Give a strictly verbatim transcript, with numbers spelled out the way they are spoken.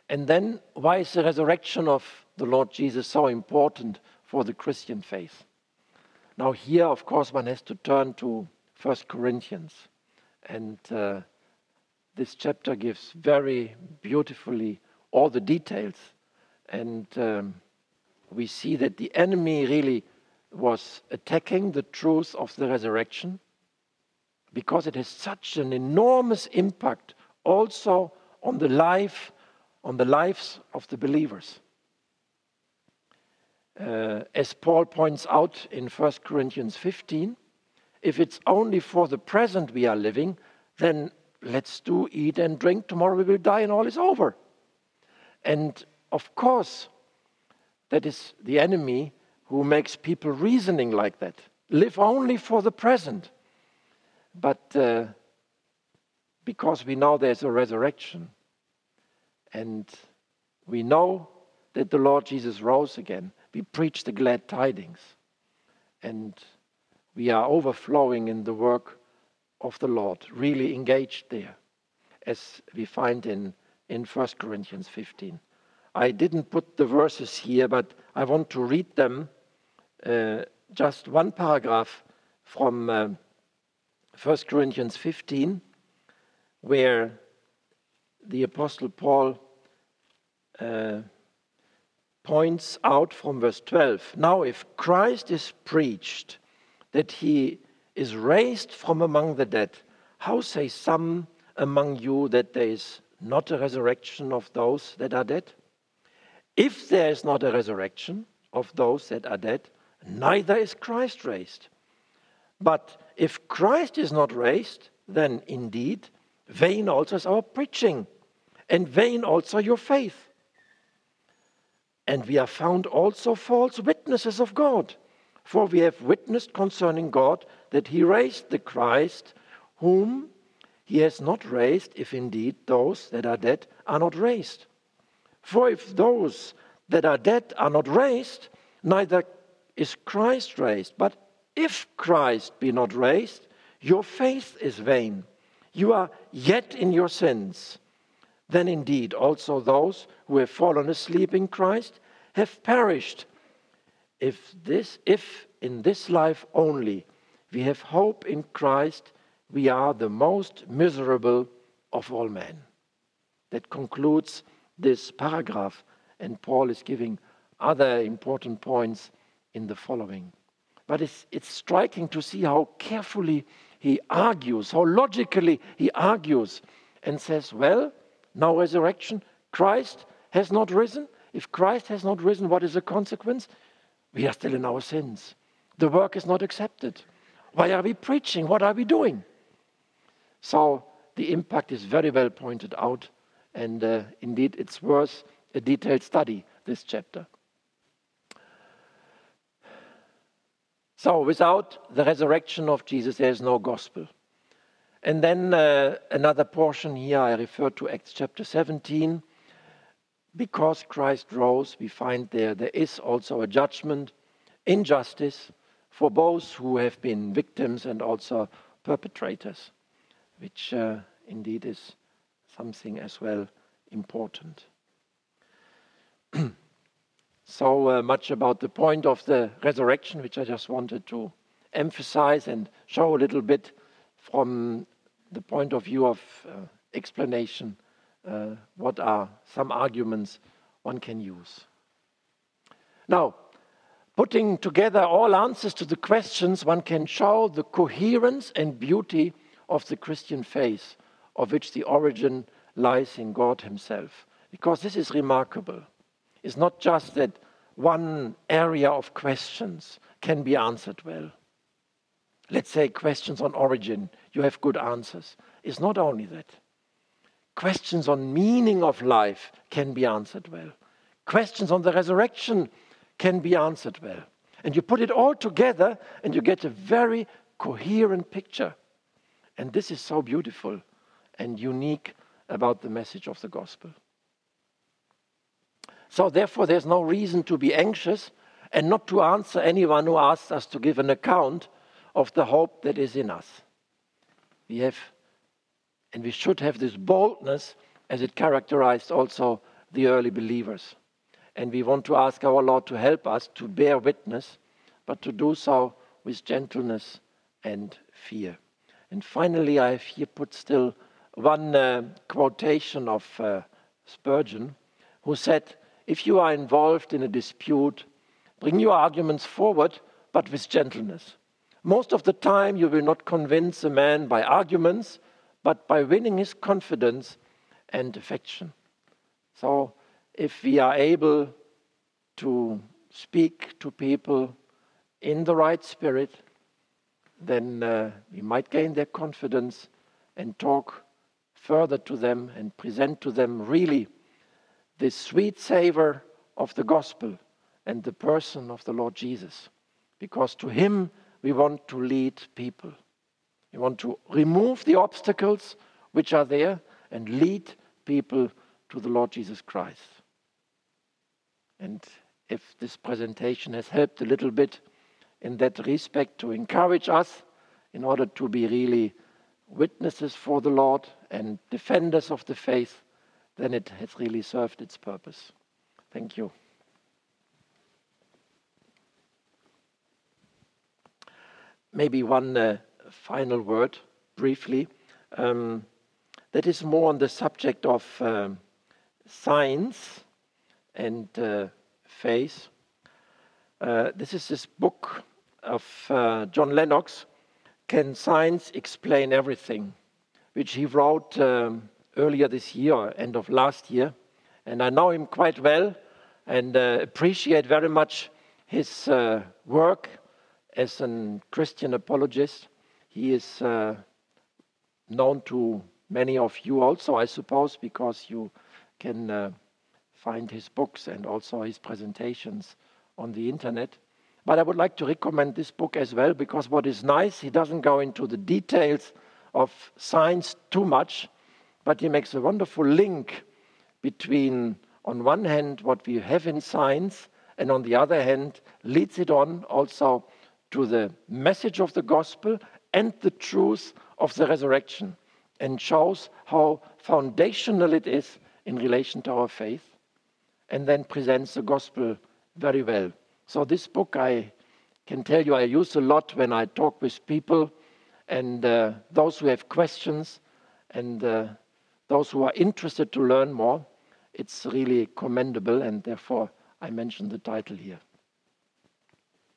And then, why is the resurrection of the Lord Jesus so important for the Christian faith? Now here, of course, one has to turn to First Corinthians. And uh, this chapter gives very beautifully all the details. And um, we see that the enemy really was attacking the truth of the resurrection because it has such an enormous impact also on the life, on the lives of the believers. Uh, as Paul points out in First Corinthians fifteen, if it's only for the present we are living, then let's do, eat and drink, tomorrow we will die and all is over. And of course, that is the enemy who makes people reasoning like that. Live only for the present. But uh, because we know there's a resurrection, and we know that the Lord Jesus rose again, we preach the glad tidings. And we are overflowing in the work of the Lord, really engaged there, as we find in, in First Corinthians fifteen. I didn't put the verses here, but I want to read them, uh, just one paragraph from uh, First Corinthians fifteen, where the Apostle Paul uh, points out from verse twelve. Now, if Christ is preached that he is raised from among the dead, how say some among you that there is not a resurrection of those that are dead? If there is not a resurrection of those that are dead, neither is Christ raised. But if Christ is not raised, then indeed vain also is our preaching, and vain also your faith. And we are found also false witnesses of God, for we have witnessed concerning God that he raised the Christ, whom he has not raised, if indeed those that are dead are not raised. For if those that are dead are not raised, neither is Christ raised. But if Christ be not raised, your faith is vain. You are yet in your sins. Then indeed also those who have fallen asleep in Christ have perished. If this, if in this life only we have hope in Christ, we are the most miserable of all men. That concludes this paragraph, and Paul is giving other important points in the following. But it's, it's striking to see how carefully he argues, how logically he argues, and says, well, now resurrection, Christ has not risen. If Christ has not risen, what is the consequence? We are still in our sins. The work is not accepted. Why are we preaching? What are we doing? So the impact is very well pointed out, and uh, indeed it's worth a detailed study, this chapter. So without the resurrection of Jesus, there is no gospel. And then uh, another portion here, I refer to Acts chapter seventeen. Because Christ rose, we find there there is also a judgment, injustice for those who have been victims and also perpetrators, which uh, indeed is something as well important. So uh, much about the point of the resurrection, which I just wanted to emphasize and show a little bit from the point of view of uh, explanation. Uh, what are some arguments one can use? Now, putting together all answers to the questions, one can show the coherence and beauty of the Christian faith, of which the origin lies in God himself. Because this is remarkable. It's not just that one area of questions can be answered well. Let's say questions on origin, you have good answers. It's not only that. Questions on meaning of life can be answered well. Questions on the resurrection can be answered well. And you put it all together and you get a very coherent picture. And this is so beautiful and unique about the message of the gospel. So therefore there's no reason to be anxious and not to answer anyone who asks us to give an account of the hope that is in us. We have And we should have this boldness, as it characterized also the early believers. And we want to ask our Lord to help us to bear witness, but to do so with gentleness and fear. And finally, I have here put still one uh, quotation of uh, Spurgeon, who said, if you are involved in a dispute, bring your arguments forward, but with gentleness. Most of the time, you will not convince a man by arguments, but by winning his confidence and affection. So, if we are able to speak to people in the right spirit, then uh, we might gain their confidence and talk further to them and present to them really the sweet savor of the gospel and the person of the Lord Jesus. Because to him we want to lead people. We want to remove the obstacles which are there and lead people to the Lord Jesus Christ. And if this presentation has helped a little bit in that respect to encourage us in order to be really witnesses for the Lord and defenders of the faith, then it has really served its purpose. Thank you. Maybe one uh, final word, briefly. Um, that is more on the subject of um, science and uh, faith. Uh, this is this book of uh, John Lennox, Can Science Explain Everything?, which he wrote um, earlier this year, or end of last year. And I know him quite well and uh, appreciate very much his uh, work as a Christian apologist. He is uh, known to many of you also, I suppose, because you can uh, find his books and also his presentations on the internet. But I would like to recommend this book as well, because what is nice, he doesn't go into the details of science too much, but he makes a wonderful link between, on one hand, what we have in science, and on the other hand, leads it on also to the message of the gospel and the truth of the resurrection, and shows how foundational it is in relation to our faith, and then presents the gospel very well. So this book, I can tell you, I use a lot when I talk with people, and uh, those who have questions, and uh, those who are interested to learn more. It's really commendable, and therefore I mention the title here.